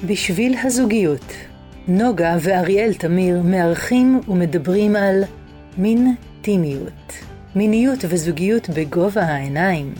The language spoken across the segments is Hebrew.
בשביל הזוגיות, נוגה ואריאל תמיר מארחים ומדברים על מין טימיות, מיניות וזוגיות בגובה העיניים.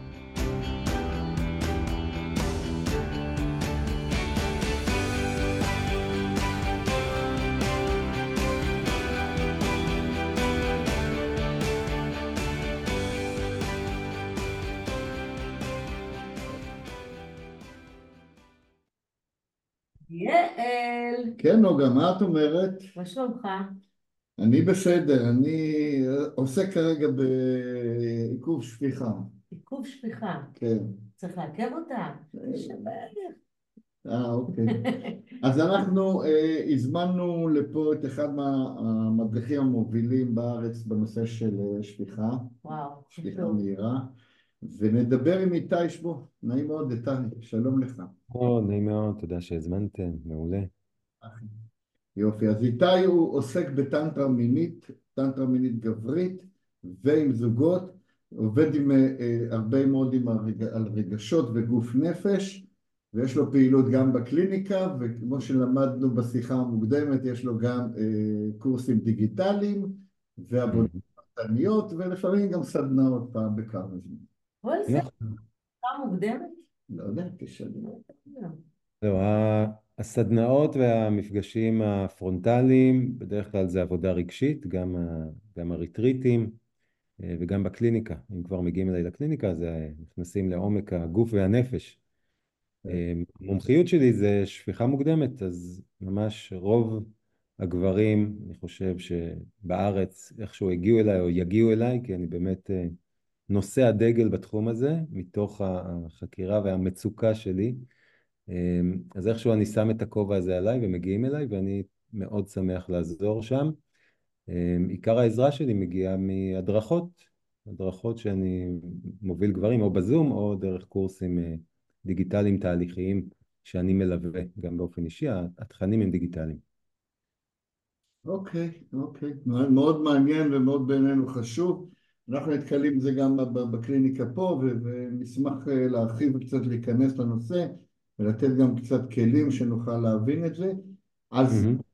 יעל, כן, נוגה, מה את אומרת? מה שלומך? אני בסדר, אני עוסק כרגע בעיכוב שפיכה. עיכוב שפיכה. כן. צריך לעכב אותה? שווה. אוקיי. אז אנחנו הזמנו לפה את אחד מהמדריכים המובילים בארץ בנושא של שפיכה, וואו, שפיכה חשוב. מהירה, ונדבר עם איתי שבו. נעים מאוד, איתי, שלום לך. נעים מאוד, תודה שהזמנתם, מעולה. יופי, אז איתי הוא עוסק בטנטרה מינית, טנטרה מינית גברית ועם זוגות, עובד עם הרבה מאוד על רגשות וגוף נפש, ויש לו פעילות גם בקליניקה, וכמו שלמדנו בשיחה המוקדמת, יש לו גם קורסים דיגיטליים ועבודות פרטניות, ולפעמים גם סדנאות פעם בכמה זמן. כל זה נכון. פעם מוקדמת? לא יודע, תשאלי. זהו, הסדנאות והמפגשים הפרונטליים, בדרך כלל זה עבודה רגשית, גם הריטריטים וגם בקליניקה. אם כבר מגיעים אליי לקליניקה, אז נכנסים לעומק הגוף והנפש. המומחיות שלי זה שפיכה מוקדמת, אז ממש רוב הגברים, אני חושב שבארץ איכשהו הגיעו אליי או יגיעו אליי, כי אני באמת נושא הדגל בתחום הזה, מתוך החקירה והמצוקה שלי. אז איכשהו אני שם את הכובע הזה עליי ומגיעים אליי, ואני מאוד שמח לעזור שם. עיקר העזרה שלי מגיעה הדרכות שאני מוביל גברים, או בזום, או דרך קורסים דיגיטליים תהליכיים שאני מלווה, גם באופן אישי, התכנים הם דיגיטליים. אוקיי, אוקיי. מאוד מעניין ומאוד בעינינו חשוב. אנחנו נתקלים בזה גם בקליניקה פה, ונשמח להרחיב וקצת להיכנס לנושא, ולתת גם קצת כלים שנוכל להבין את זה. אז מהמם.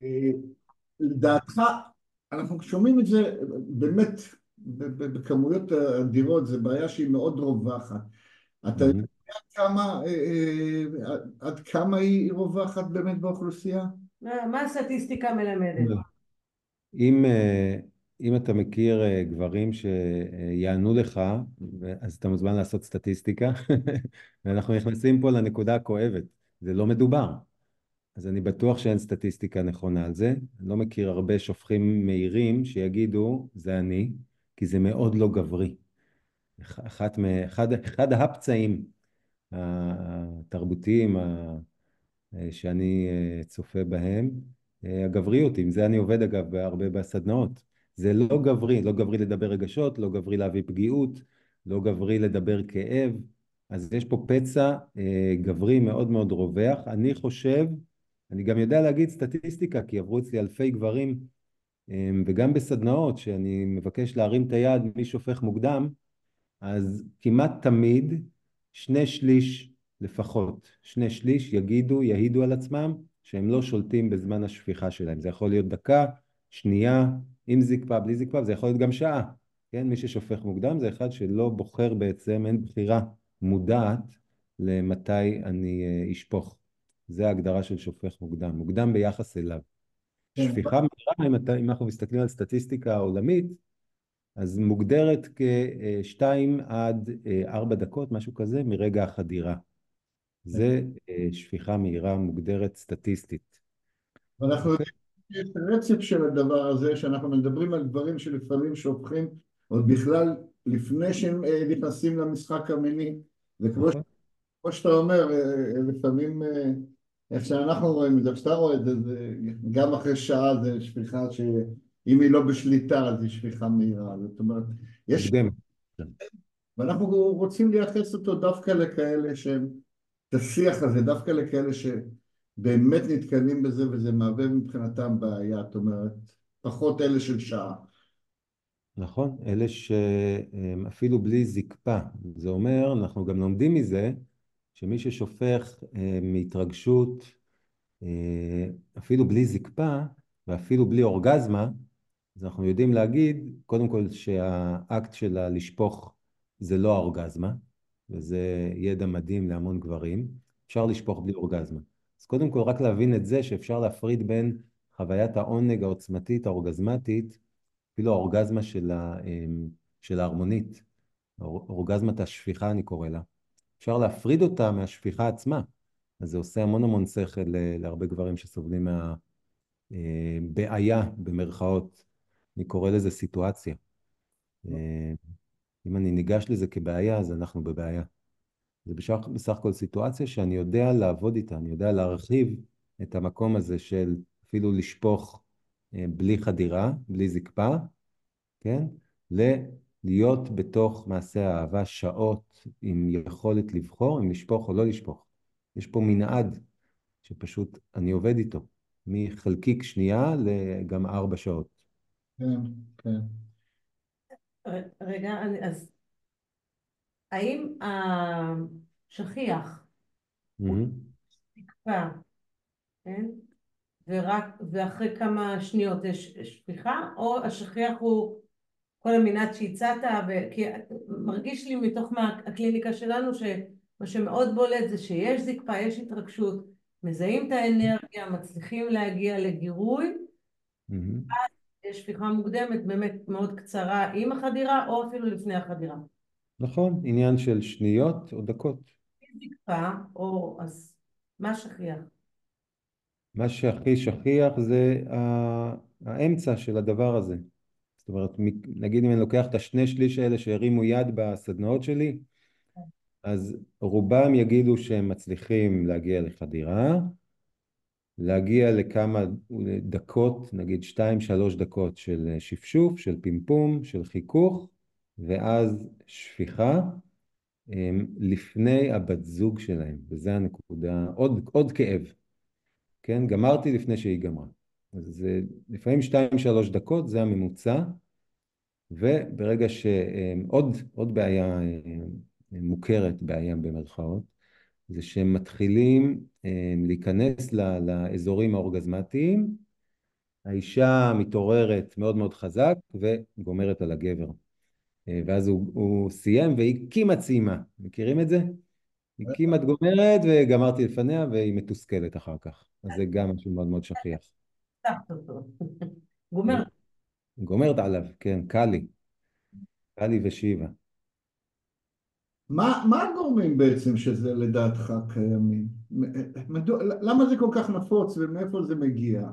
לדעתך, אנחנו שומעים את זה באמת בכמויות אדירות, זו בעיה שהיא מאוד רווחת. אתה יודע מהמם. עד כמה היא רווחת באמת באוכלוסייה? מה הסטטיסטיקה מלמדת? אם, אם אתה מכיר גברים שיענו לך, אז אתה מוזמן לעשות סטטיסטיקה, ואנחנו נכנסים פה לנקודה הכואבת, זה לא מדובר. אז אני בטוח שאין סטטיסטיקה נכונה על זה. אני לא מכיר הרבה שופכים מהירים שיגידו, זה אני, כי זה מאוד לא גברי. אחד הפצעים התרבותיים שאני צופה בהם, הגבריות, עם זה אני עובד אגב הרבה בסדנאות. זה לא גברי, לא גברי לדבר רגשות, לא גברי להביא פגיעות, לא גברי לדבר כאב. אז יש פה פצע גברי מאוד מאוד רווח. אני חושב, אני גם יודע להגיד סטטיסטיקה, כי עברו אצלי אלפי גברים, וגם בסדנאות שאני מבקש להרים את היד מי שופך מוקדם, אז כמעט תמיד 2/3 לפחות, 2/3 יעידו על עצמם שהם לא שולטים בזמן השפיכה שלהם. זה יכול להיות דקה, שנייה, עם זקפה, בלי זקפה, זה יכול להיות גם שעה. כן? מי ששופך מוקדם זה אחד שלא בוחר בעצם, אין בחירה מודעת למתי אני אשפוך. זה ההגדרה של שופך מוקדם, מוקדם ביחס אליו. כן, שפיכה מהירה, אם אנחנו מסתכלים על סטטיסטיקה עולמית, אז מוגדרת כ2 עד 4 דקות, משהו כזה, מרגע החדירה. זה שפיכה מהירה מוגדרת סטטיסטית. ואנחנו אוקיי? יודעים שיש רצף של הדבר הזה, שאנחנו מדברים על דברים שלפעמים שופכים עוד בכלל לפני שהם נכנסים למשחק המיני, וכמו נכון. שאתה אומר, לפעמים איך שאנחנו רואים את זה, כשאתה רואה את זה, גם אחרי שעה זה שפיכה שאם היא לא בשליטה אז היא שפיכה מהירה, זאת אומרת, יש, מוקדמת. ואנחנו רוצים לייחס אותו דווקא לכאלה שהם, את השיח הזה, דווקא לכאלה שבאמת נתקלים בזה וזה מהווה מבחינתם בעיה, זאת אומרת, פחות אלה של שעה. נכון, אלה שאפילו בלי זקפה. זה אומר, אנחנו גם לומדים מזה, שמי ששופך מהתרגשות, אפילו בלי זקפה ואפילו בלי אורגזמה, אז אנחנו יודעים להגיד, קודם כל שהאקט שלה לשפוך זה לא האורגזמה, וזה ידע מדהים להמון גברים, אפשר לשפוך בלי אורגזמה. אז קודם כל רק להבין את זה שאפשר להפריד בין חוויית העונג העוצמתית, האורגזמטית, אפילו האורגזמה של ההרמונית, אורגזמת השפיכה אני קורא לה. אפשר להפריד אותה מהשפיכה עצמה, אז זה עושה המון המון שכל להרבה גברים שסובלים מהבעיה במרכאות, אני קורא לזה סיטואציה. אם אני ניגש לזה כבעיה, אז אנחנו בבעיה. זה בסך הכל סיטואציה שאני יודע לעבוד איתה, אני יודע להרחיב את המקום הזה של אפילו לשפוך בלי חדירה, בלי זקפה, כן? להיות בתוך מעשה האהבה שעות עם יכולת לבחור, אם לשפוך או לא לשפוך. יש פה מנעד שפשוט אני עובד איתו, מחלקיק שנייה לגם 4 שעות. כן, כן. רגע, אז האם השכיח הוא תקפה, כן? ואחרי כמה שניות יש שפיכה, או השכיח הוא כל המנעד שהצעת, כי מרגיש לי מתוך הקליניקה שלנו שמה שמאוד בולט זה שיש זקפה, יש התרגשות, מזהים את האנרגיה, מצליחים להגיע לגירוי, יש שפיכה מוקדמת באמת מאוד קצרה עם החדירה או אפילו לפני החדירה. נכון, עניין של שניות או דקות. זקפה, או אז מה שכיח? מה שהכי שכיח זה האמצע של הדבר הזה. זאת אומרת, נגיד אם אני לוקח את השני שליש האלה שהרימו יד בסדנאות שלי, אז רובם יגידו שהם מצליחים להגיע לחדירה, להגיע לכמה דקות, נגיד 2-3 דקות של שפשוף, של פימפום, של חיכוך, ואז שפיכה לפני הבת זוג שלהם, וזה הנקודה, עוד כאב, כן? גמרתי לפני שהיא גמרה. אז זה לפעמים 2-3 דקות, זה הממוצע, וברגע עוד בעיה מוכרת, בעיה במרכאות, זה שהם מתחילים להיכנס לאזורים האורגזמטיים, האישה מתעוררת מאוד מאוד חזק וגומרת על הגבר. ואז הוא סיים והיא כמעט סיימה. מכירים את זה? היא כמעט גומרת וגמרתי לפניה והיא מתוסכלת אחר כך. אז זה גם משהו מאוד מאוד שכיח. גומרת. גומרת עליו, כן, קלי. קלי ושיבה. מה הגורמים בעצם שזה לדעתך קיימים? למה זה כל כך נפוץ ומאיפה זה מגיע?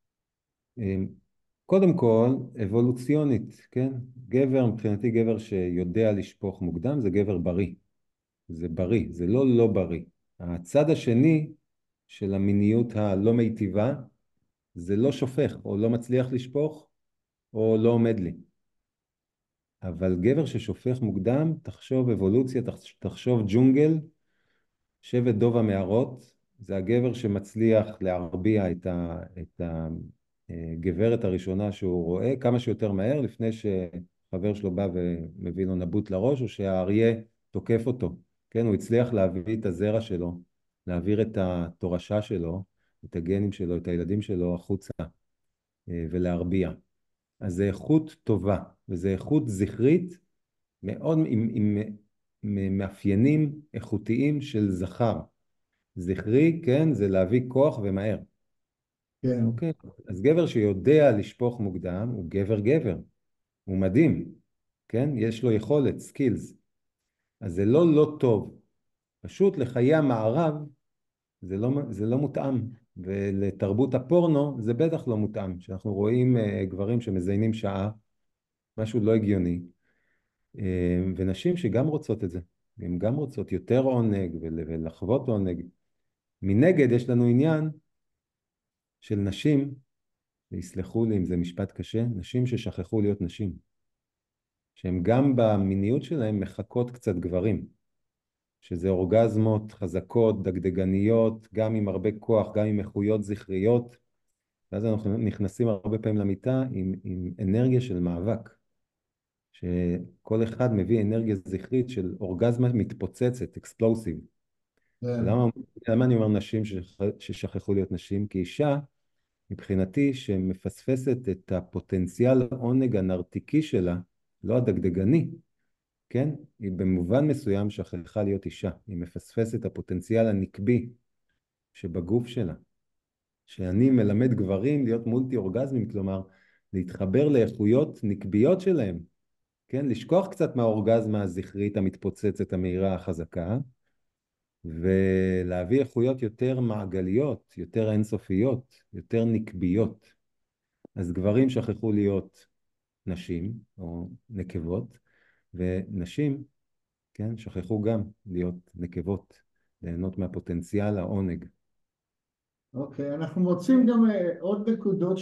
קודם כל, אבולוציונית, כן? גבר, מבחינתי גבר שיודע לשפוך מוקדם, זה גבר בריא. זה בריא, זה לא בריא. הצד השני של המיניות הלא מיטיבה, זה לא שופך, או לא מצליח לשפוך, או לא עומד לי. אבל גבר ששופך מוקדם, תחשוב אבולוציה, תחשוב ג'ונגל, שבט דוב המערות, זה הגבר שמצליח להרביע את הגברת הראשונה שהוא רואה כמה שיותר מהר, לפני שחבר שלו בא ומביא לו נבוט לראש, או שהאריה תוקף אותו. כן, הוא הצליח להביא את הזרע שלו, להעביר את התורשה שלו, את הגנים שלו, את הילדים שלו החוצה, ולהרביע. אז זה איכות טובה, וזה איכות זכרית, מאוד עם מאפיינים איכותיים של זכר. זכרי, כן, זה להביא כוח ומהר. כן. אוקיי, אז גבר שיודע לשפוך מוקדם, הוא גבר, הוא מדהים, כן, יש לו יכולת, סקילס. אז זה לא טוב, פשוט לחיי המערב זה לא מותאם, ולתרבות הפורנו זה בטח לא מותאם, שאנחנו רואים גברים שמזיינים שעה, משהו לא הגיוני, ונשים שגם רוצות את זה, הן גם רוצות יותר עונג ולחוות עונג. מנגד יש לנו עניין של נשים, ויסלחו לי אם זה משפט קשה, נשים ששכחו להיות נשים, שהן גם במיניות שלהן מחכות קצת גברים, שזה אורגזמות חזקות, דגדגניות, גם עם הרבה כוח, גם עם איכויות זכריות, ואז אנחנו נכנסים הרבה פעמים למיטה עם אנרגיה של מאבק, שכל אחד מביא אנרגיה זכרית של אורגזמה מתפוצצת, אקספלוסיב, כן. למה אני אומר נשים ששכחו להיות נשים? כי אישה, מבחינתי, שמפספסת את הפוטנציאל העונג הנרתיקי שלה, לא הדגדגני, כן? היא במובן מסוים שכחה להיות אישה. היא מפספסת את הפוטנציאל הנקבי שבגוף שלה. שאני מלמד גברים להיות מולטי אורגזמים, כלומר, להתחבר לאיכויות נקביות שלהם, כן? לשכוח קצת מהאורגזמה הזכרית המתפוצצת, המהירה, החזקה, ולהביא איכויות יותר מעגליות, יותר אינסופיות, יותר נקביות. אז גברים שכחו להיות נשים או נקבות, ונשים, כן, שכחו גם להיות נקבות, ליהנות מהפוטנציאל העונג. אוקיי, אנחנו מוצאים גם עוד נקודות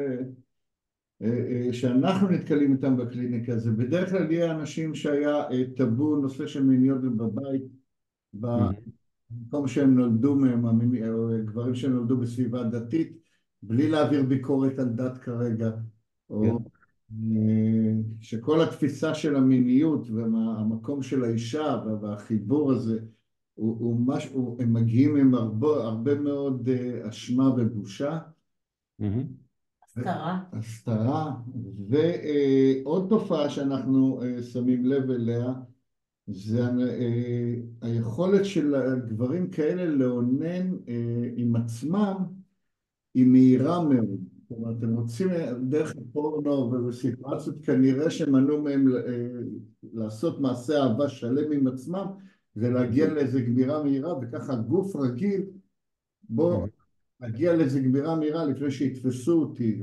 שאנחנו נתקלים איתם בקליניקה. זה בדרך כלל יהיה אנשים שהיה טאבו נושא של מיניות בבית, מהמם. במקום שהם נולדו מהם, או גברים שנולדו בסביבה דתית, בלי להעביר ביקורת על דת כרגע, כן. או שכל התפיסה של המיניות והמקום של האישה והחיבור הזה, הם מגיעים עם הרבה מאוד אשמה ובושה. מהמם. הסתרה. הסתרה, ועוד תופעה שאנחנו שמים לב אליה, זה היכולת של גברים כאלה לאונן עם עצמם היא מהירה מאוד. זאת אומרת, הם רוצים דרך הפורנו ובסיטואציות כנראה שמנעו מהם לעשות מעשה אהבה שלם עם עצמם ולהגיע לאיזה גמירה מהירה, וככה גוף רגיל בוא מהמם. נגיע לאיזה גמירה מהירה לפני שיתפסו אותי,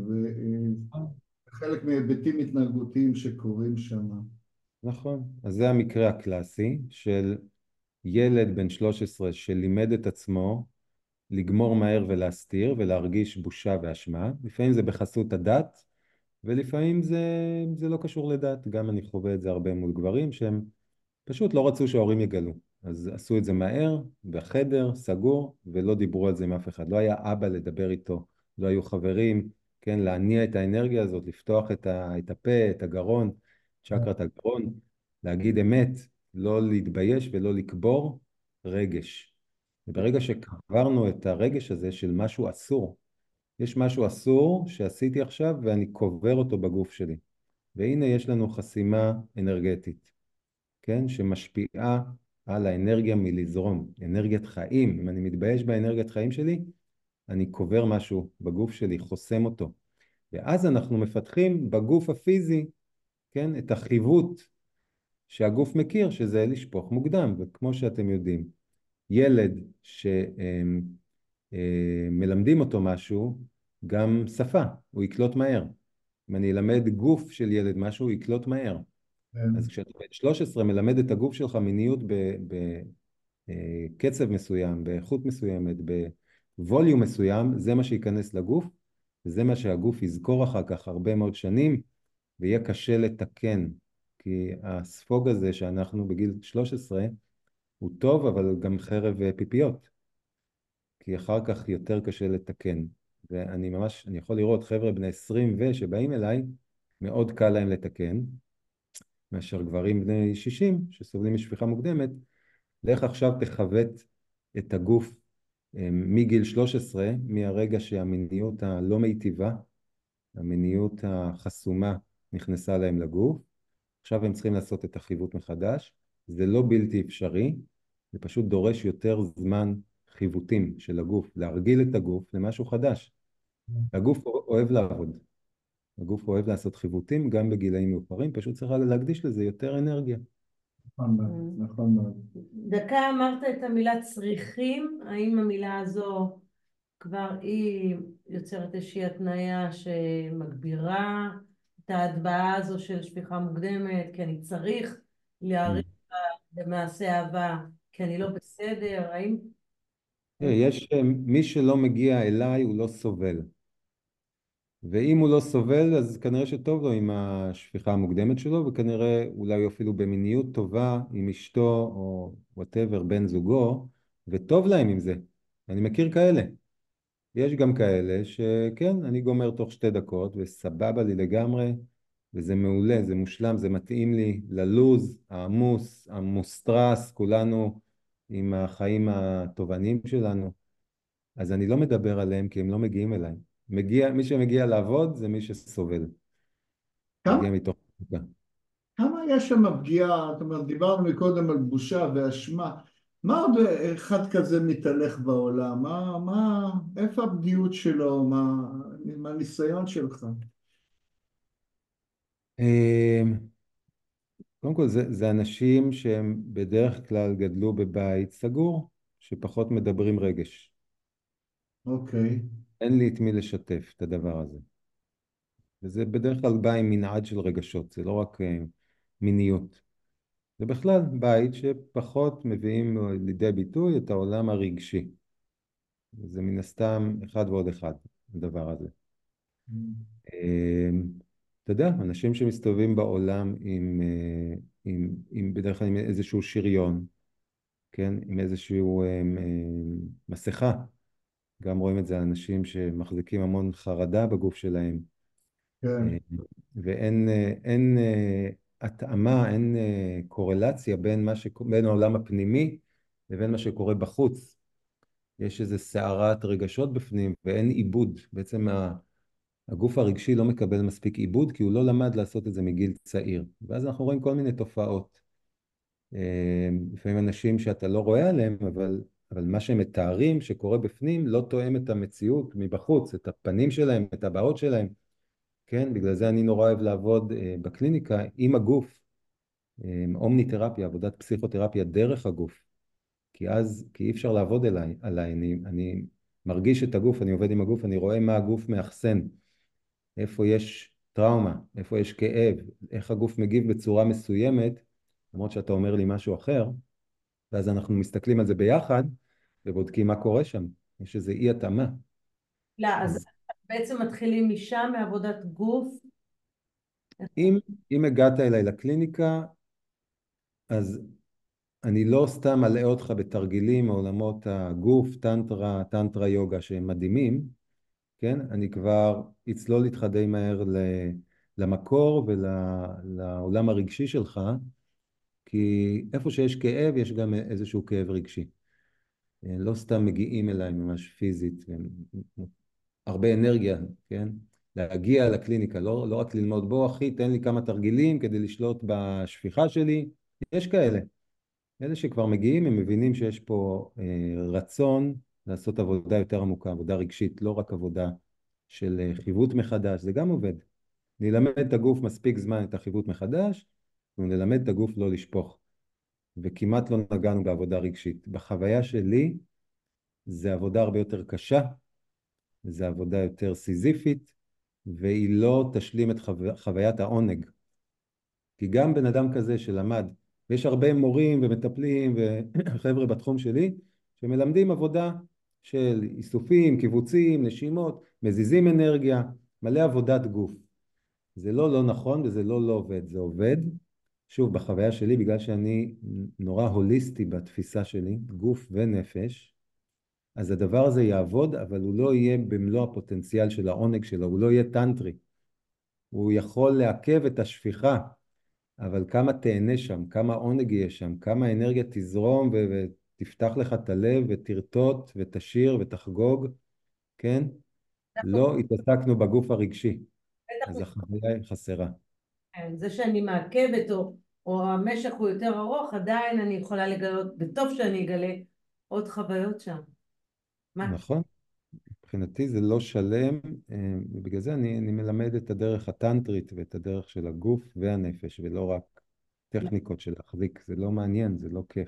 וחלק מהיבטים התנהגותיים שקורים שם. נכון, אז זה המקרה הקלאסי של ילד בן 13 שלימד את עצמו לגמור מהר ולהסתיר ולהרגיש בושה ואשמה. לפעמים זה בחסות הדת, ולפעמים זה לא קשור לדת. גם אני חווה את זה הרבה מול גברים שהם פשוט לא רצו שההורים יגלו. אז עשו את זה מהר, בחדר, סגור, ולא דיברו על זה עם אף אחד. לא היה אבא לדבר איתו, לא היו חברים, כן, להניע את האנרגיה הזאת, לפתוח את הפה, את הגרון, צ'קרת הגרון, להגיד אמת, לא להתבייש ולא לקבור רגש. וברגע שקברנו את הרגש הזה של משהו אסור, יש משהו אסור שעשיתי עכשיו ואני קובר אותו בגוף שלי. והנה יש לנו חסימה אנרגטית, כן, שמשפיעה על האנרגיה מלזרום, אנרגיית חיים. אם אני מתבייש באנרגיית חיים שלי, אני קובר משהו בגוף שלי, חוסם אותו. ואז אנחנו מפתחים בגוף הפיזי, כן, את החיווט שהגוף מכיר, שזה לשפוך מוקדם. וכמו שאתם יודעים, ילד שמלמדים אותו משהו, גם שפה, הוא יקלוט מהר. אם אני אלמד גוף של ילד משהו, הוא יקלוט מהר. אז כשאתה בן 13 מלמד את הגוף שלך מיניות בקצב מסוים, באיכות מסוימת, בווליום מסוים, זה מה שייכנס לגוף, וזה מה שהגוף יזכור אחר כך הרבה מאוד שנים, ויהיה קשה לתקן. כי הספוג הזה שאנחנו בגיל 13 הוא טוב, אבל גם חרב פיפיות. כי אחר כך יותר קשה לתקן. ואני ממש, אני יכול לראות חבר'ה בני 20 שבאים אליי, מאוד קל להם לתקן, מאשר גברים בני 60 שסובלים משפיכה מוקדמת. לך עכשיו תחוות את הגוף מגיל 13, מהרגע שהמיניות הלא מיטיבה, המיניות החסומה נכנסה להם לגוף. עכשיו הם צריכים לעשות את החיווט מחדש. זה לא בלתי אפשרי, זה פשוט דורש יותר זמן חיווטים של הגוף, להרגיל את הגוף למשהו חדש. הגוף אוהב לעבוד. הגוף אוהב לעשות חיווטים גם בגילאים מאוחרים, פשוט צריך להקדיש לזה יותר אנרגיה. נכון מאוד, נכון מאוד. דקה אמרת את המילה צריכים, האם המילה הזו כבר היא יוצרת איזושהי התניה שמגבירה את ההטבעה הזו של שפיכה מוקדמת, כי אני צריך להעריך במעשה אהבה, כי אני לא בסדר, האם... יש מי שלא מגיע אליי הוא לא סובל. ואם הוא לא סובל, אז כנראה שטוב לו עם השפיכה המוקדמת שלו, וכנראה אולי אפילו במיניות טובה עם אשתו או whatever, בן זוגו, וטוב להם עם זה. אני מכיר כאלה. יש גם כאלה שכן, אני גומר תוך 2 דקות וסבבה לי לגמרי, וזה מעולה, זה מושלם, זה מתאים לי ללוז, העמוס, המוסטרס, כולנו עם החיים התובעניים שלנו, אז אני לא מדבר עליהם כי הם לא מגיעים אליי. מי שמגיע לעבוד זה מי שסובל, כמה, מגיע מתוך... כמה יש שם פגיעה? זאת אומרת, דיברנו מקודם על בושה ואשמה. מה עוד אחד כזה מתהלך בעולם? איפה הפגיעות שלו? מה הניסיון שלך? קודם כל זה אנשים שהם בדרך כלל גדלו בבית סגור, שפחות מדברים רגש. אוקיי. אין לי את מי לשתף את הדבר הזה. וזה בדרך כלל בא עם מנעד של רגשות, זה לא רק מיניות. זה בכלל בית שפחות מביאים לידי ביטוי את העולם הרגשי. זה מן הסתם אחד ועוד אחד, הדבר הזה. אתה יודע, אנשים שמסתובבים בעולם עם בדרך כלל עם איזשהו שריון, כן? עם איזשהו מסכה. גם רואים את זה אנשים שמחזיקים המון חרדה בגוף שלהם. כן, ואין התאמה, אין קורלציה בין העולם הפנימי לבין מה שקורה בחוץ. יש איזו סערת רגשות בפנים ואין עיבוד. בעצם הגוף הרגשי לא מקבל מספיק עיבוד כי הוא לא למד לעשות את זה מגיל צעיר. ואז אנחנו רואים כל מיני תופעות. לפעמים אנשים שאתה לא רואה עליהם, אבל מה שהם מתארים שקורה בפנים לא תואם את המציאות מבחוץ, את הפנים שלהם, את הבעות שלהם. כן, בגלל זה אני נורא אוהב לעבוד בקליניקה עם הגוף, אומניתרפיה, עבודת פסיכותרפיה דרך הגוף. כי אי אפשר לעבוד עליי. אני מרגיש את הגוף, אני עובד עם הגוף, אני רואה מה הגוף מאחסן. איפה יש טראומה, איפה יש כאב, איך הגוף מגיב בצורה מסוימת, למרות שאתה אומר לי משהו אחר, ואז אנחנו מסתכלים על זה ביחד, ובודקים מה קורה שם. יש איזו אי התאמה. לא, אז בעצם מתחילים משם, מעבודת גוף. אם הגעת אליי לקליניקה, אז אני לא סתם אלאה אותך בתרגילים מעולמות הגוף, טנטרה יוגה שהם מדהימים, כן? אני כבר אצלול איתך די מהר למקור ולעולם הרגשי שלך, כי איפה שיש כאב יש גם איזשהו כאב רגשי. לא סתם מגיעים אליי ממש פיזית, הרבה אנרגיה, כן? להגיע לקליניקה, לא רק ללמוד, בוא אחי תן לי כמה תרגילים כדי לשלוט בשפיכה שלי, יש כאלה. אלה שכבר מגיעים הם מבינים שיש פה רצון לעשות עבודה יותר עמוקה, עבודה רגשית, לא רק עבודה של חיווט מחדש, זה גם עובד. נלמד את הגוף מספיק זמן את החיווט מחדש, ונלמד את הגוף לא לשפוך. וכמעט לא נגענו בעבודה רגשית. בחוויה שלי זה עבודה הרבה יותר קשה, זה עבודה יותר סיזיפית, והיא לא תשלים את חוויית העונג. כי גם בן אדם כזה שלמד, ויש הרבה מורים ומטפלים וחבר'ה בתחום שלי, שמלמדים עבודה של איסופים, קיבוצים, נשימות, מזיזים אנרגיה, מלא עבודת גוף. זה לא נכון וזה לא עובד, זה עובד. שוב, בחוויה שלי, בגלל שאני נורא הוליסטי בתפיסה שלי, גוף ונפש, אז הדבר הזה יעבוד, אבל הוא לא יהיה במלוא הפוטנציאל של העונג שלו, הוא לא יהיה טנטרי. הוא יכול לעכב את השפיכה, אבל כמה תהנה שם, כמה עונג יהיה שם, כמה אנרגיה תזרום ותפתח לך את הלב ותרטוט ותשיר ותחגוג, כן? לא התעסקנו בגוף הרגשי, אז החוויה חסרה. זה שאני מעכבת או המשך הוא יותר ארוך, עדיין אני יכולה לגלות, וטוב שאני אגלה עוד חוויות שם. נכון, מבחינתי זה לא שלם, ובגלל זה אני מלמד את הדרך הטנטרית ואת הדרך של הגוף והנפש, ולא רק טכניקות של להחזיק, זה לא מעניין, זה לא כיף.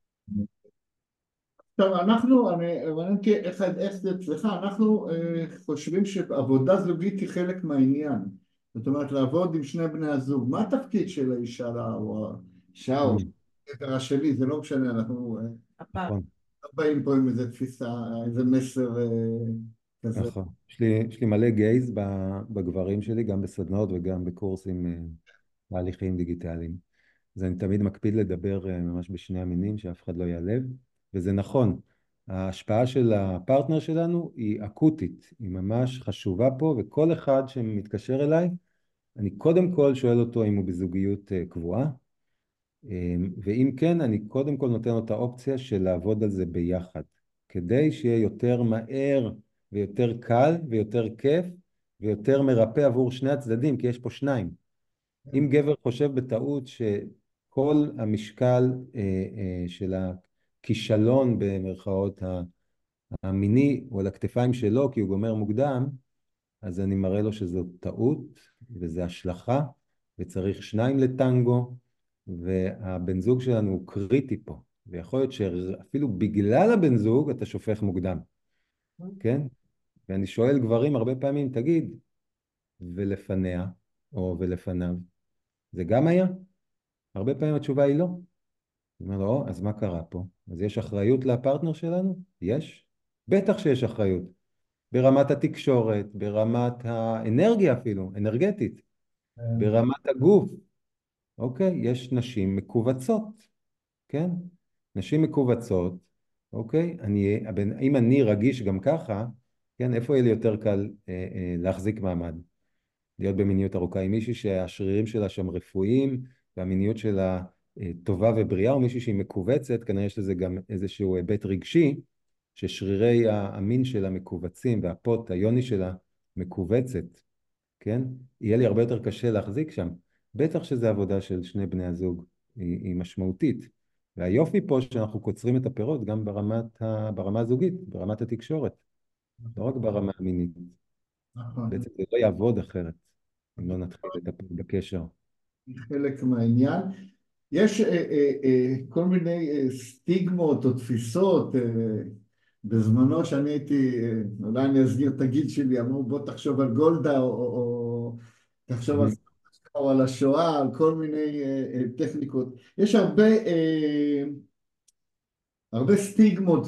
עכשיו, מעניין אותי איך זה אצלך, אנחנו חושבים שעבודה זוגית היא חלק מהעניין. זאת אומרת, לעבוד עם שני בני הזוג. מה התפקיד של האישה או האישה או חברה שלי? זה לא משנה, אנחנו נכון, לא באים פה עם איזה תפיסה, איזה מסר כזה. נכון. יש לי מלא גייז בגברים שלי, גם בסדנאות וגם בקורסים תהליכיים דיגיטליים. אז אני תמיד מקפיד לדבר ממש בשני המינים, שאף אחד לא ייעלב, וזה נכון. ההשפעה של הפרטנר שלנו היא אקוטית, היא ממש חשובה פה, וכל אחד שמתקשר אליי, אני קודם כל שואל אותו אם הוא בזוגיות קבועה, ואם כן, אני קודם כל נותן לו את האופציה של לעבוד על זה ביחד, כדי שיהיה יותר מהר ויותר קל ויותר כיף ויותר מרפא עבור שני הצדדים, כי יש פה שניים. אם גבר חושב בטעות שכל המשקל של הכישלון במרכאות המיני הוא על הכתפיים שלו כי הוא גומר מוקדם, אז אני מראה לו שזו טעות וזה השלכה וצריך שניים לטנגו, והבן זוג שלנו הוא קריטי פה, ויכול להיות שאפילו בגלל הבן זוג אתה שופך מוקדם, כן? ואני שואל גברים הרבה פעמים, תגיד, ולפניה או ולפניו, זה גם היה? הרבה פעמים התשובה היא לא. אני אומר לו, אז מה קרה פה? אז יש אחריות לפרטנר שלנו? יש. בטח שיש אחריות. ברמת התקשורת, ברמת האנרגיה אפילו, אנרגטית, ברמת הגוף. אוקיי? יש נשים מקובצות, כן? נשים מקובצות, אוקיי? אם אני רגיש גם ככה, כן? איפה יהיה לי יותר קל להחזיק מעמד? להיות במיניות ארוכה עם מישהי שהשרירים שלה שם רפואיים, והמיניות שלה טובה ובריאה, או מישהי שהיא מקובצת, כנראה יש לזה גם איזשהו היבט רגשי, ששרירי המין שלה מקובצים, והפוט, היוני שלה מקובצת, כן? יהיה לי הרבה יותר קשה להחזיק שם. בטח שזה עבודה של שני בני הזוג, היא משמעותית. והיופי פה שאנחנו קוצרים את הפירות גם ברמה הזוגית, ברמת התקשורת, לא רק ברמה המינית. נכון. בעצם זה לא יעבוד אחרת, אם לא נתחיל לטפל בקשר. חלק מהעניין. יש כל מיני סטיגמות או תפיסות. בזמנו שאני הייתי, אולי אני אסגיר את הגיל שלי, אמרו בוא תחשוב על גולדה או תחשוב על או על השואה, על כל מיני טכניקות. יש הרבה סטיגמות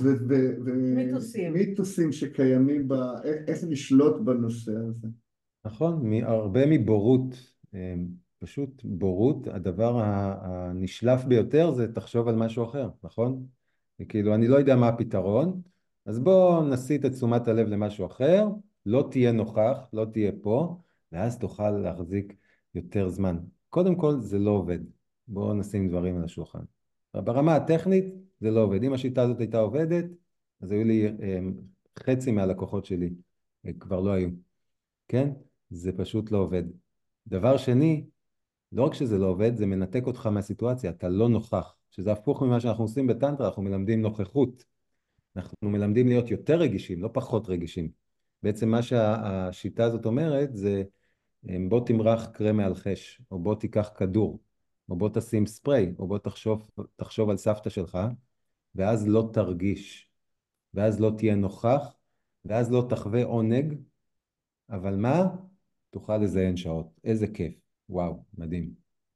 ומיתוסים שקיימים איך לשלוט בנושא הזה. נכון, הרבה מבורות, פשוט בורות, הדבר הנשלף ביותר זה תחשוב על משהו אחר, נכון? כאילו אני לא יודע מה הפתרון, אז בוא נסיט את תשומת הלב למשהו אחר, לא תהיה נוכח, לא תהיה פה, ואז תוכל להחזיק יותר זמן. קודם כל זה לא עובד, בוא נשים דברים על השולחן. ברמה הטכנית זה לא עובד, אם השיטה הזאת הייתה עובדת, אז היו לי חצי מהלקוחות שלי, כבר לא היו, כן? זה פשוט לא עובד. דבר שני, לא רק שזה לא עובד, זה מנתק אותך מהסיטואציה, אתה לא נוכח, שזה הפוך ממה שאנחנו עושים בטנטרה, אנחנו מלמדים נוכחות, אנחנו מלמדים להיות יותר רגישים, לא פחות רגישים. בעצם מה שהשיטה הזאת אומרת זה, בוא תמרח קרם מעל חש, או בוא תיקח כדור, או בוא תשים ספרי, או בוא תחשוב על סבתא שלך, ואז לא תרגיש, ואז לא תהיה נוכח, ואז לא תחווה עונג, אבל מה? תוכל לזיין שעות. איזה כיף. וואו, מדהים.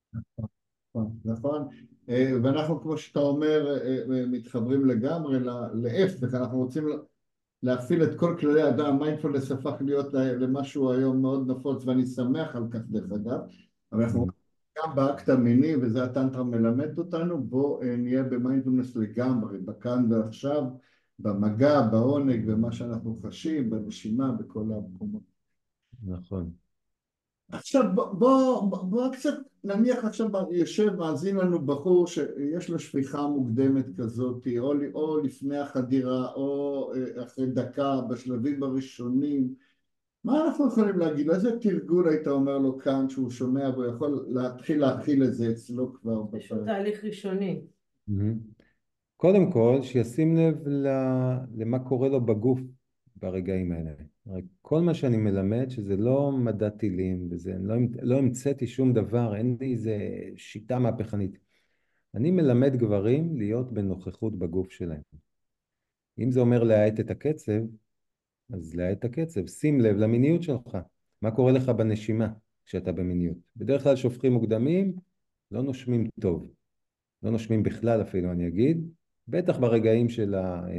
נכון. ואנחנו, כמו שאתה אומר, מתחברים לגמרי להפך. אנחנו רוצים להפעיל את כל כללי האדם. מיינדפולנס הפך להיות למשהו היום מאוד נפוץ, ואני שמח על כך דרך אגב. אבל אנחנו גם באקט המיני, וזה הטנטרה מלמד אותנו, בוא נהיה במיינדפולנס לגמרי, בכאן ועכשיו, במגע, בעונג, במה שאנחנו חשים, בנשימה, בכל המקומות. נכון. עכשיו בוא קצת נניח עכשיו יושב מאזין לנו בחור שיש לו שפיכה מוקדמת כזאת, או לפני החדירה או אחרי דקה בשלבים הראשונים. מה אנחנו יכולים להגיד? איזה תרגול היית אומר לו כאן שהוא שומע והוא יכול להתחיל להכיל את זה אצלו כבר? יש תהליך ראשוני. קודם כל שישים לב למה קורה לו בגוף ברגעים האלה. כל מה שאני מלמד שזה לא מדע טילים, וזה לא המצאתי שום דבר, אין לי איזה שיטה מהפכנית. אני מלמד גברים להיות בנוכחות בגוף שלהם. אם זה אומר להאט את הקצב, אז להאט את הקצב. שים לב למיניות שלך. מה קורה לך בנשימה כשאתה במיניות? בדרך כלל שופכים מוקדמים, לא נושמים טוב. לא נושמים בכלל אפילו, אני אגיד. בטח ברגעים של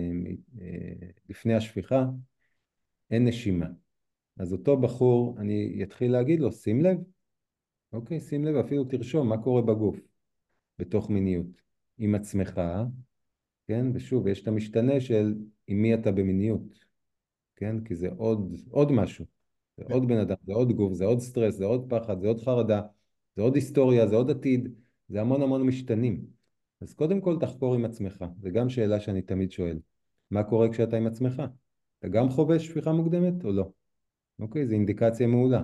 לפני השפיכה, אין נשימה. אז אותו בחור, אני אתחיל להגיד לו, שים לב. אוקיי, שים לב, אפילו תרשום מה קורה בגוף, בתוך מיניות. עם עצמך, כן? ושוב, יש את המשתנה של עם מי אתה במיניות, כן? כי זה עוד משהו. זה עוד בן אדם, זה עוד גוף, זה עוד סטרס, זה עוד פחד, זה עוד חרדה, זה עוד היסטוריה, זה עוד עתיד, זה המון המון משתנים. אז קודם כל תחקור עם עצמך, זו גם שאלה שאני תמיד שואל. מה קורה כשאתה עם עצמך? אתה גם חווה שפיכה מוקדמת או לא? אוקיי, זו אינדיקציה מעולה.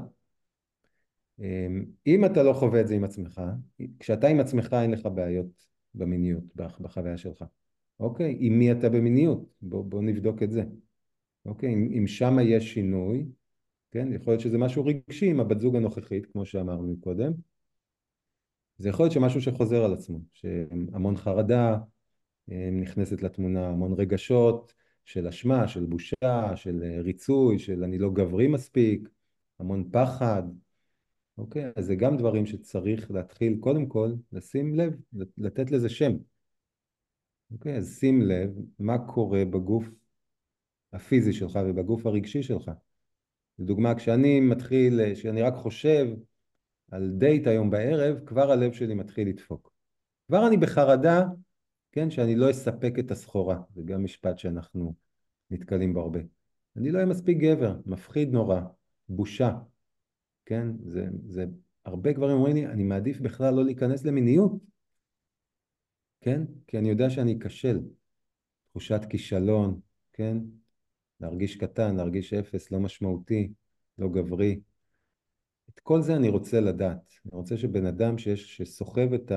אם אתה לא חווה את זה עם עצמך, כשאתה עם עצמך אין לך בעיות במיניות, בחוויה שלך. אוקיי, עם מי אתה במיניות? בוא נבדוק את זה. אוקיי, אם שמה יש שינוי, כן, יכול להיות שזה משהו רגשי עם הבת זוג הנוכחית, כמו שאמרנו קודם. זה יכול להיות שמשהו שחוזר על עצמו, שהמון חרדה נכנסת לתמונה, המון רגשות של אשמה, של בושה, של ריצוי, של אני לא גברי מספיק, המון פחד. אוקיי, אז זה גם דברים שצריך להתחיל קודם כל לשים לב, לתת לזה שם. אוקיי, אז שים לב מה קורה בגוף הפיזי שלך ובגוף הרגשי שלך. לדוגמה, כשאני רק חושב על דייט היום בערב, כבר הלב שלי מתחיל לדפוק. כבר אני בחרדה, כן, שאני לא אספק את הסחורה. זה גם משפט שאנחנו נתקלים בו הרבה. אני לא אהיה מספיק גבר, מפחיד נורא, בושה. כן, זה הרבה גברים אומרים לי, אני מעדיף בכלל לא להיכנס למיניות. כן, כי אני יודע שאני אכשל. תחושת כישלון, כן, להרגיש קטן, להרגיש אפס, לא משמעותי, לא גברי. את כל זה אני רוצה לדעת. אני רוצה שבן אדם שסוחב את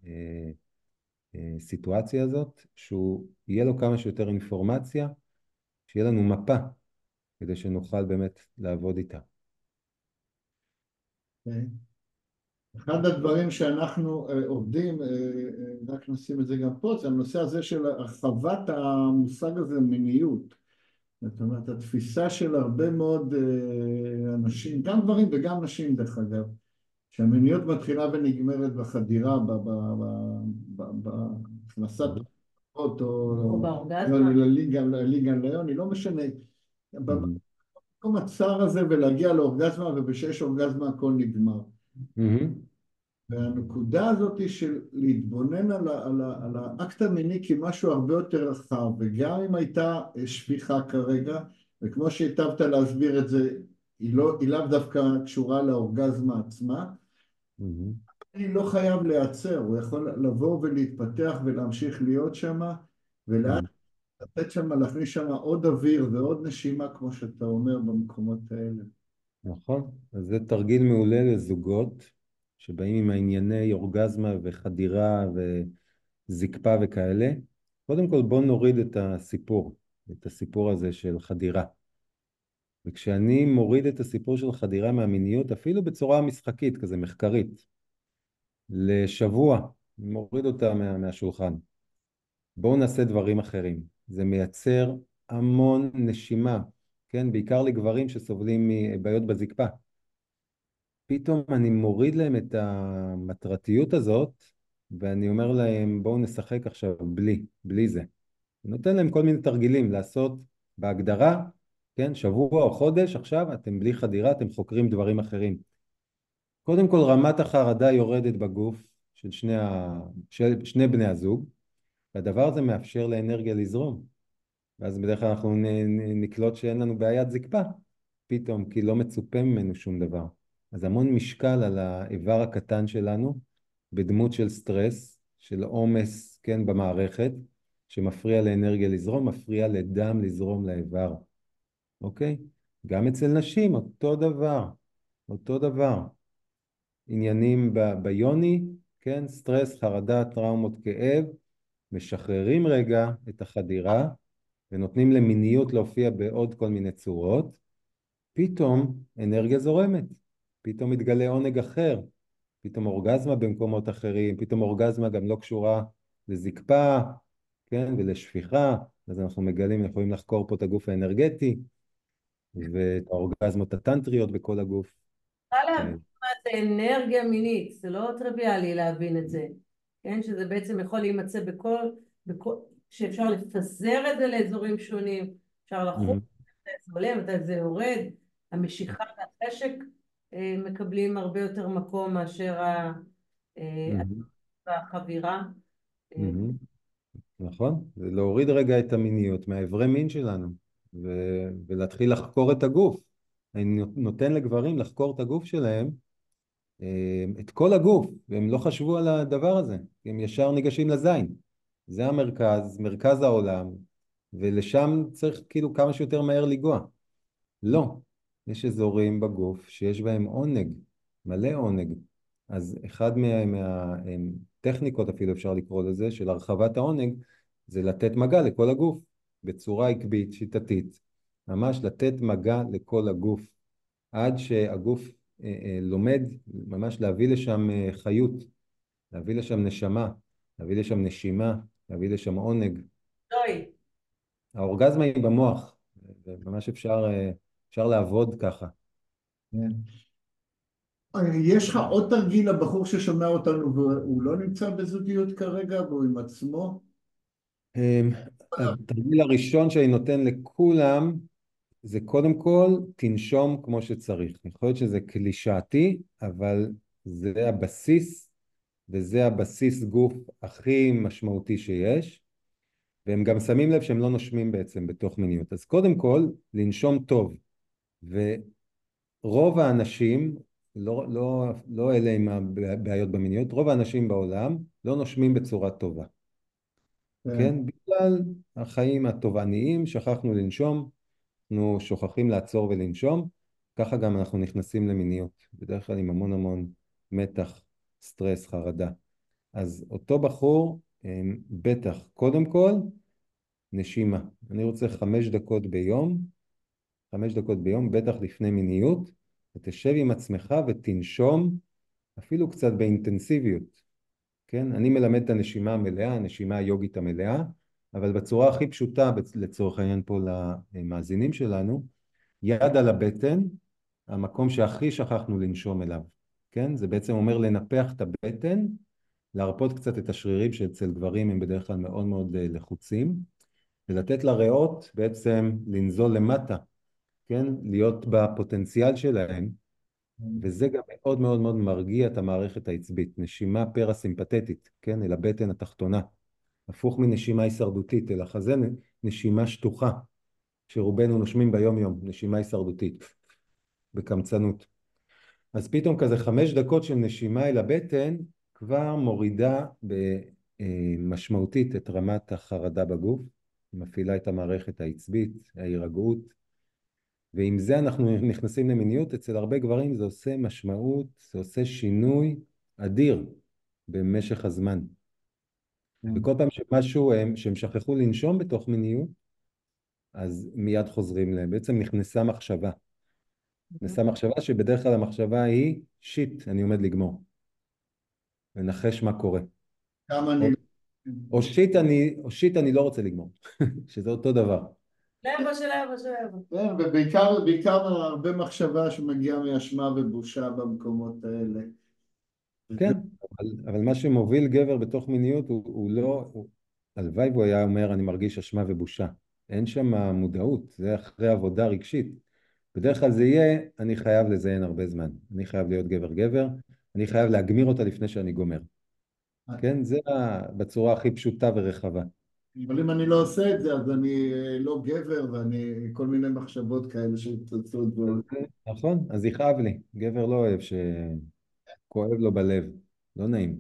הסיטואציה הזאת, שהוא יהיה לו כמה שיותר אינפורמציה, שיהיה לנו מפה, כדי שנוכל באמת לעבוד איתה. אוקיי. אחד הדברים שאנחנו עובדים, רק נשים את זה גם פה, זה הנושא הזה של הרחבת המושג הזה מיניות. זאת אומרת, התפיסה של הרבה מאוד אנשים, גם גברים וגם נשים דרך אגב, שהמיניות מתחילה ונגמרת בחדירה, בהכנסת תרופות או או באורגזמה. לליגה ליוני, לא משנה. במקום הצער הזה ולהגיע לאורגזמה, ובשיש אורגזמה הכל נגמר. והנקודה הזאת של להתבונן על האקט המיני כמשהו הרבה יותר רחב, וגם אם הייתה שפיכה כרגע, וכמו שהיטבת להסביר את זה, היא לאו דווקא קשורה לאורגזמה עצמה, אני לא חייב להיעצר, הוא יכול לבוא ולהתפתח ולהמשיך להיות שם, ולאט לתת שם, להכניס שם עוד אוויר ועוד נשימה, כמו שאתה אומר, במקומות האלה. נכון, אז זה תרגיל מעולה לזוגות שבאים עם הענייני אורגזמה וחדירה וזקפה וכאלה. קודם כל בוא נוריד את הסיפור הזה של חדירה. וכשאני מוריד את הסיפור של חדירה מהמיניות, אפילו בצורה משחקית, כזה מחקרית, לשבוע, מוריד אותה מהשולחן. בואו נעשה דברים אחרים. זה מייצר המון נשימה, כן? בעיקר לגברים שסובלים מבעיות בזקפה. פתאום אני מוריד להם את המטרתיות הזאת, ואני אומר להם, בואו נשחק עכשיו בלי זה. אני נותן להם כל מיני תרגילים לעשות בהגדרה, כן? שבוע או חודש, עכשיו אתם בלי חדירה, אתם חוקרים דברים אחרים. קודם כל רמת החרדה יורדת בגוף של שני בני הזוג, והדבר הזה מאפשר לאנרגיה לזרום. ואז בדרך כלל אנחנו נקלוט שאין לנו בעיית זקפה, פתאום, כי לא מצופה ממנו שום דבר. אז המון משקל על האיבר הקטן שלנו, בדמות של סטרס, של עומס, כן, במערכת, שמפריע לאנרגיה לזרום, מפריע לדם לזרום לאיבר. אוקיי? גם אצל נשים, אותו דבר. עניינים ביוני, כן, סטרס, חרדה, טראומות, כאב, משחררים רגע את החדירה, ונותנים למיניות להופיע בעוד כל מיני צורות, פתאום אנרגיה זורמת, פתאום מתגלה עונג אחר, פתאום אורגזמה במקומות אחרים, פתאום אורגזמה גם לא קשורה לזקפה, כן, ולשפיכה, אז אנחנו יכולים לחקור פה את הגוף האנרגטי, ואת האורגזמות הטנטריות בכל הגוף. להבין מה זה אנרגיה מינית, זה לא טריוויאלי להבין את זה, כן, שזה בעצם יכול להימצא שאפשר לפזר את זה לאזורים שונים, אפשר לחוץ, זה עולה, מתי זה יורד, המשיכה והחשק מקבלים הרבה יותר מקום מאשר החבירה. נכון, זה להוריד רגע את המיניות מהאיברי מין שלנו, ולהתחיל לחקור את הגוף. אני נותן לגברים לחקור את הגוף שלהם, את כל הגוף, והם לא חשבו על הדבר הזה, הם ישר ניגשים לזין. זה המרכז, מרכז העולם, ולשם צריך כאילו כמה שיותר מהר לגוע. לא, יש אזורים בגוף שיש בהם עונג, מלא עונג. אז אחד מהטכניקות אפילו אפשר לקרוא לזה, של הרחבת העונג, זה לתת מגע לכל הגוף, בצורה עקבית, שיטתית. ממש לתת מגע לכל הגוף, עד שהגוף לומד ממש להביא לשם חיות, להביא לשם נשמה, להביא לשם נשימה, להביא לשם עונג. זוהי. האורגזמה היא במוח, וממש אפשר לעבוד ככה. כן. יש לך עוד תרגיל לבחור ששומע אותנו והוא לא נמצא בזוגיות כרגע והוא עם עצמו? התרגיל הראשון שאני נותן לכולם זה קודם כל תנשום כמו שצריך. יכול להיות שזה קלישאתי, אבל זה הבסיס, וזה הבסיס גוף הכי משמעותי שיש, והם גם שמים לב שהם לא נושמים בעצם בתוך מיניות. אז קודם כל לנשום טוב, ורוב האנשים, לא אלה עם הבעיות במיניות, רוב האנשים בעולם לא נושמים בצורה טובה. כן, בגלל החיים התובעניים שכחנו לנשום, אנחנו שוכחים לעצור ולנשום, ככה גם אנחנו נכנסים למיניות, בדרך כלל עם המון המון מתח, סטרס, חרדה. אז אותו בחור, בטח, קודם כל, נשימה. אני רוצה 5 דקות ביום, 5 דקות ביום, בטח לפני מיניות, ותשב עם עצמך ותנשום, אפילו קצת באינטנסיביות. כן? אני מלמד את הנשימה המלאה, הנשימה היוגית המלאה, אבל בצורה הכי פשוטה, לצורך העניין פה למאזינים שלנו, יד על הבטן, המקום שהכי שכחנו לנשום אליו. כן? זה בעצם אומר לנפח את הבטן, להרפות קצת את השרירים שאצל גברים הם בדרך כלל מאוד מאוד לחוצים, ולתת לריאות בעצם לנזול למטה, כן? להיות בפוטנציאל שלהם, וזה גם מאוד מאוד מאוד מרגיע את המערכת העצבית, נשימה פרסימפטית, כן? אל הבטן התחתונה, הפוך מנשימה הישרדותית, אל החזה נשימה שטוחה, שרובנו נושמים ביום יום, נשימה הישרדותית, בקמצנות. אז פתאום כזה 5 דקות של נשימה אל הבטן, כבר מורידה משמעותית את רמת החרדה בגוף, מפעילה את המערכת העצבית, ההירגעות, ועם זה אנחנו נכנסים למיניות. אצל הרבה גברים זה עושה משמעות, זה עושה שינוי אדיר במשך הזמן. וכל פעם שמשהו שהם שכחו לנשום בתוך מיניות, אז מיד חוזרים להם. בעצם נכנסה מחשבה. נכנסה מחשבה שבדרך כלל המחשבה היא שיט, אני עומד לגמור. ונחש מה קורה. כמה אני... או שיט אני לא רוצה לגמור, שזה אותו דבר. לאבא של אבא של אבא. כן, ובעיקר הרבה מחשבה שמגיעה מאשמה ובושה במקומות האלה. כן, אבל מה שמוביל גבר בתוך מיניות הוא לא, הלוואי והוא היה אומר אני מרגיש אשמה ובושה. אין שם מודעות, זה אחרי עבודה רגשית. בדרך כלל זה יהיה, אני חייב לזיין הרבה זמן. אני חייב להיות גבר, אני חייב להגמיר אותה לפני שאני גומר. כן, זה בצורה הכי פשוטה ורחבה. אבל אם אני לא עושה את זה, אז אני לא גבר, ואני כל מיני מחשבות כאלה שצצות בו. נכון, אז יכאב לי. גבר לא אוהב שכואב לו בלב. לא נעים.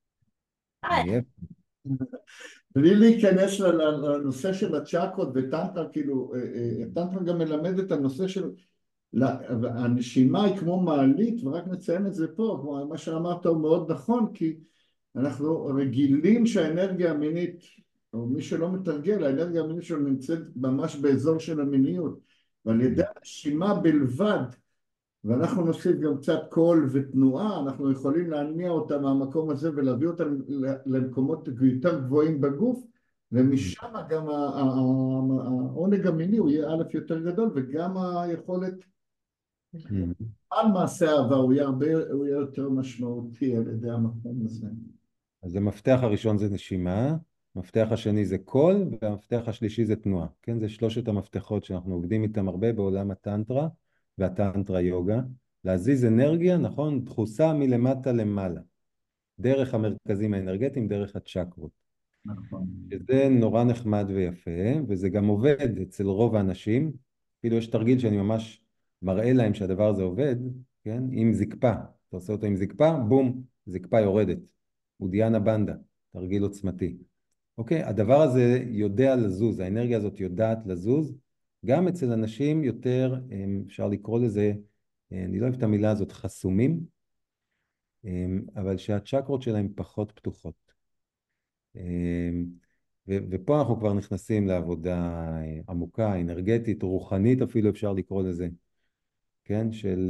בלי להיכנס לנושא של הצ'קרות וטנטרה, כאילו, טנטרה גם מלמד את הנושא של הנשימה היא כמו מעלית, ורק נציין את זה פה, כמו מה שאמרת הוא מאוד נכון, כי אנחנו רגילים שהאנרגיה המינית, או מי שלא מתרגל, האנרגיה המינית שלו נמצאת ממש באזור של המיניות, ועל ידי הנשימה בלבד, ואנחנו נוסיף גם קצת קול ותנועה, אנחנו יכולים להניע אותה מהמקום הזה ולהביא אותה למקומות יותר גבוהים בגוף, ומשם גם העונג המיני הוא יהיה א' יותר גדול, וגם היכולת על מעשה אהבה הוא יהיה יותר משמעותי על ידי המקום הזה. אז המפתח הראשון זה נשימה, המפתח השני זה קול, והמפתח השלישי זה תנועה. כן, זה 3 המפתחות שאנחנו עובדים איתם הרבה בעולם הטנטרה והטנטרה יוגה. להזיז אנרגיה, נכון, דחוסה מלמטה למעלה. דרך המרכזים האנרגטיים, דרך הצ'קרות. נכון. שזה נורא נחמד ויפה, וזה גם עובד אצל רוב האנשים. אפילו יש תרגיל שאני ממש מראה להם שהדבר הזה עובד, כן, עם זקפה. אתה עושה אותו עם זקפה, בום, זקפה יורדת. אודיאנה בנדה, תרגיל עוצמתי. אוקיי, הדבר הזה יודע לזוז, האנרגיה הזאת יודעת לזוז, גם אצל אנשים יותר, אפשר לקרוא לזה, אני לא אוהב את המילה הזאת, חסומים, אבל שהצ'קרות שלהם פחות פתוחות. ופה אנחנו כבר נכנסים לעבודה עמוקה, אנרגטית, רוחנית אפילו אפשר לקרוא לזה, כן? של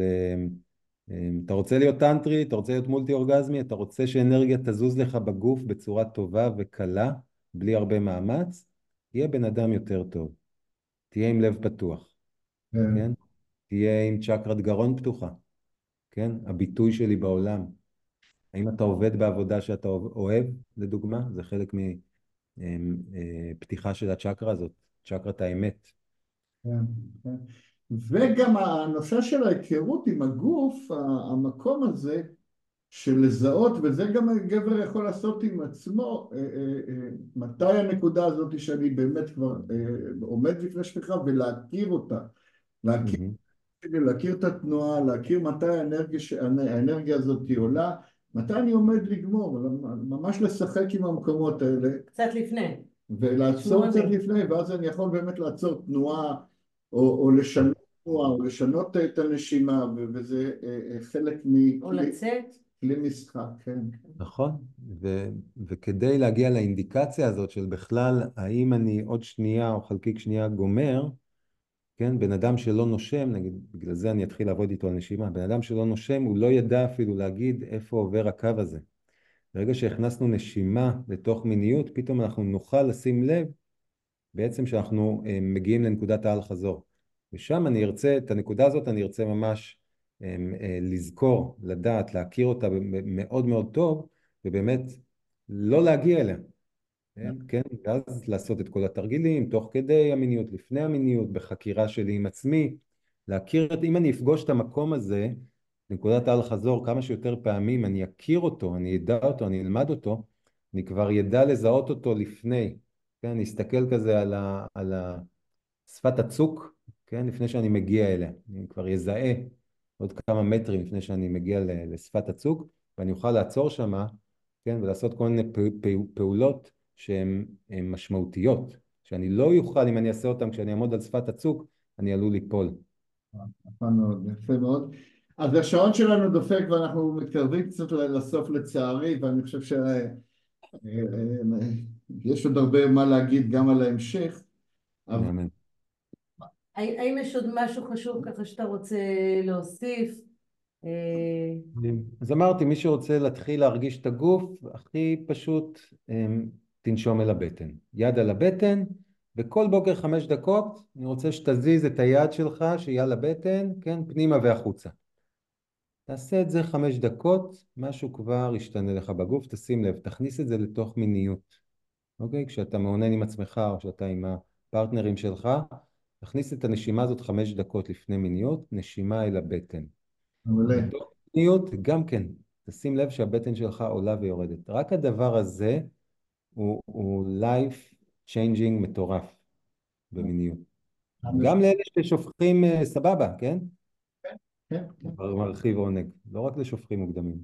אתה רוצה להיות טנטרי, אתה רוצה להיות מולטי אורגזמי, אתה רוצה שאנרגיה תזוז לך בגוף בצורה טובה וקלה, בלי הרבה מאמץ, תהיה בן אדם יותר טוב, תהיה עם לב פתוח, כן? תהיה עם צ'קרת גרון פתוחה, כן? הביטוי שלי בעולם. האם אתה עובד בעבודה שאתה אוהב, לדוגמה? זה חלק מפתיחה של הצ'קרה הזאת, צ'קרת האמת. כן, כן. וגם הנושא של ההיכרות עם הגוף, המקום הזה של לזהות, וזה גם הגבר יכול לעשות עם עצמו, מתי הנקודה הזאת שאני באמת כבר עומד לפני שפיכה ולהכיר אותה, להכיר את התנועה, להכיר מתי האנרגיה הזאת עולה, מתי אני עומד לגמור, ממש לשחק עם המקומות האלה. קצת לפני. ולעצור קצת לפני, ואז אני יכול באמת לעצור תנועה, או לשנות תנועה, או לשנות את הנשימה, וזה חלק או לצאת. כלי משחק, כן. נכון, וכדי להגיע לאינדיקציה הזאת של בכלל, האם אני עוד שנייה או חלקיק שנייה גומר, כן, בן אדם שלא נושם, נגיד, בגלל זה אני אתחיל לעבוד איתו על נשימה, בן אדם שלא נושם, הוא לא ידע אפילו להגיד איפה עובר הקו הזה. ברגע שהכנסנו נשימה לתוך מיניות, פתאום אנחנו נוכל לשים לב, בעצם שאנחנו מגיעים לנקודת האל חזור. ושם אני ארצה, את הנקודה הזאת אני ארצה ממש לזכור, לדעת, להכיר אותה מאוד מאוד טוב, ובאמת לא להגיע אליה. כן, ואז לעשות את כל התרגילים, תוך כדי המיניות, לפני המיניות, בחקירה שלי עם עצמי, להכיר, אם אני אפגוש את המקום הזה, נקודת האל חזור, כמה שיותר פעמים, אני אכיר אותו, אני אדע אותו, אני אלמד אותו, אני כבר ידע לזהות אותו לפני, כן, אני אסתכל כזה על שפת הצוק, כן, לפני שאני מגיע אליה, אני כבר יזהה עוד כמה מטרים לפני שאני מגיע לשפת הצוק, ואני אוכל לעצור שמה, כן, ולעשות כל מיני פעולות שהן משמעותיות, שאני לא אוכל, אם אני אעשה אותן כשאני אעמוד על שפת הצוק, אני עלול ליפול. נכון מאוד, יפה מאוד. אז השעון שלנו דופק ואנחנו מתקרבים קצת לסוף לצערי, ואני חושב שיש עוד הרבה מה להגיד גם על ההמשך. אמן. האם יש עוד משהו חשוב ככה שאתה רוצה להוסיף? אז אמרתי, מי שרוצה להתחיל להרגיש את הגוף, הכי פשוט תנשום אל הבטן. יד על הבטן, וכל בוקר 5 דקות, אני רוצה שתזיז את היד שלך, שיהיה על הבטן, כן, פנימה והחוצה. תעשה את זה 5 דקות, משהו כבר ישתנה לך בגוף, תשים לב, תכניס את זה לתוך מיניות. אוקיי? כשאתה מעונן עם עצמך, או שאתה עם הפרטנרים שלך, תכניס את הנשימה הזאת 5 דקות לפני מיניות, נשימה אל הבטן. בתוך מיניות, גם כן, תשים לב שהבטן שלך עולה ויורדת. רק הדבר הזה הוא life changing מטורף במיניות. גם לאלה ששופכים סבבה, כן? כן. מרחיב עונג, לא רק לשופכים מוקדמים.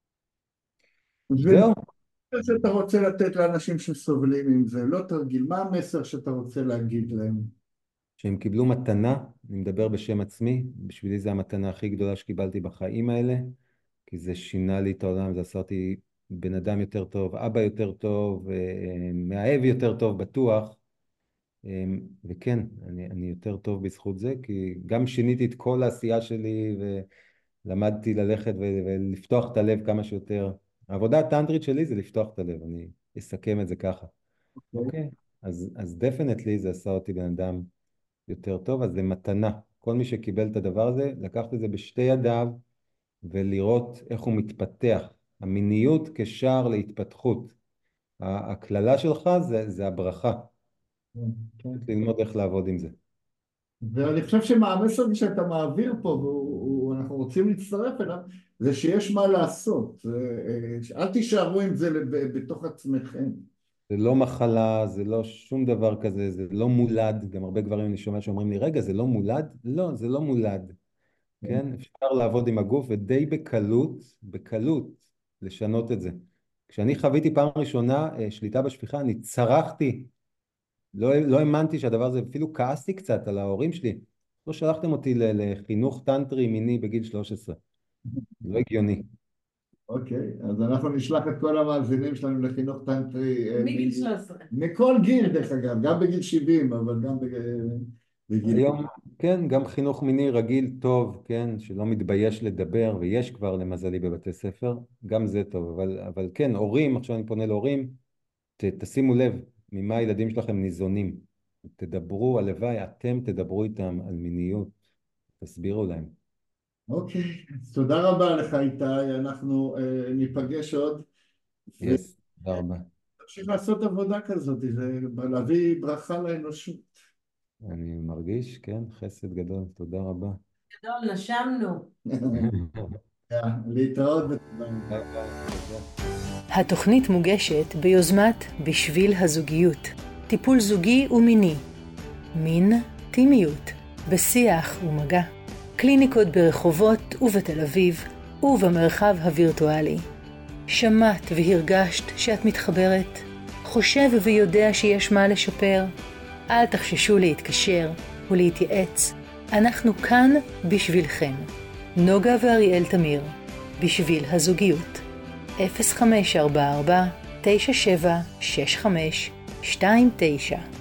זהו. מה שאתה רוצה לתת לאנשים שסובלים עם זה, לא תרגיל, מה המסר שאתה רוצה להגיד להם? שהם קיבלו מתנה, אני מדבר בשם עצמי, בשבילי זה המתנה הכי גדולה שקיבלתי בחיים האלה, כי זה שינה לי את העולם, זה עשה אותי בן אדם יותר טוב, אבא יותר טוב, מאהב יותר טוב, בטוח. וכן, אני יותר טוב בזכות זה, כי גם שיניתי את כל העשייה שלי, ולמדתי ללכת ולפתוח את הלב כמה שיותר. העבודה הטנטרית שלי זה לפתוח את הלב, אני אסכם את זה ככה. אוקיי? אז definitely זה עשה אותי בן אדם יותר טוב, אז זה מתנה. כל מי שקיבל את הדבר הזה, לקחת את זה בשתי ידיו, ולראות איך הוא מתפתח. המיניות כשער להתפתחות. הכללה שלך זה הברכה. ללמוד איך לעבוד עם זה. ואני חושב שהמסר שאתה מעביר פה, ואנחנו רוצים להצטרף אליו, זה שיש מה לעשות. אל תישארו עם זה בתוך עצמכם. זה לא מחלה, זה לא שום דבר כזה, זה לא מולד. גם הרבה גברים אני שומע שאומרים לי, רגע, זה לא מולד? לא, זה לא מולד. כן? אפשר לעבוד עם הגוף ודי בקלות לשנות את זה. כשאני חוויתי פעם ראשונה שליטה בשפיכה, אני צרחתי, לא האמנתי שהדבר הזה, אפילו כעסתי קצת על ההורים שלי. לא שלחתם אותי לחינוך טנטרי מיני בגיל 13. לא הגיוני. אוקיי, אז אנחנו נשלח את כל המאזינים שלנו לחינוך טנטרי. מגיל 13. מכל גיל דרך אגב, גם בגיל 70, אבל גם בגיל... היום, כן, גם חינוך מיני רגיל טוב, כן, שלא מתבייש לדבר, ויש כבר למזלי בבתי ספר, גם זה טוב, אבל כן, הורים, עכשיו אני פונה להורים, תשימו לב ממה הילדים שלכם ניזונים. תדברו, הלוואי, אתם תדברו איתם על מיניות, תסבירו להם. אוקיי, אז תודה רבה לך איתי, אנחנו ניפגש עוד. תודה רבה. תמשיך לעשות עבודה כזאת, זה להביא ברכה לאנושות. אני מרגיש, כן, חסד גדול, תודה רבה. גדול, נשמנו. להתראות ותודה. התוכנית מוגשת ביוזמת בשביל הזוגיות, טיפול זוגי ומיני, מין, טימיות, בשיח ומגע, קליניקות ברחובות ובתל אביב ובמרחב הווירטואלי. שמעת והרגשת שאת מתחברת? חושב ויודע שיש מה לשפר? אל תחששו להתקשר ולהתייעץ. אנחנו כאן בשבילכם. נוגה ואריאל תמיר, בשביל הזוגיות. 0544 9765 29